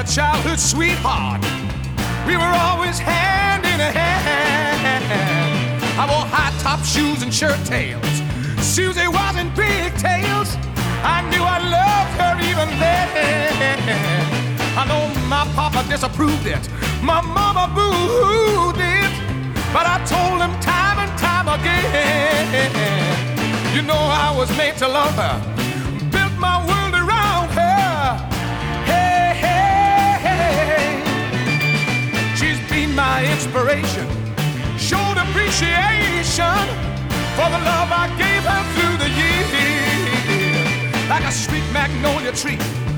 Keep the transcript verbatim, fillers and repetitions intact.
a childhood sweetheart. We were always hand in hand. I wore high top shoes and shirt tails. Susie was in pigtails. I knew I loved her even then. I know my papa disapproved it, my mama booed it, but I told him time and time again, you know I was made to love her, built my world around her. Hey, hey, hey. She's been my inspiration, showed appreciation for the love I gave her through the years. Like a sweet magnolia tree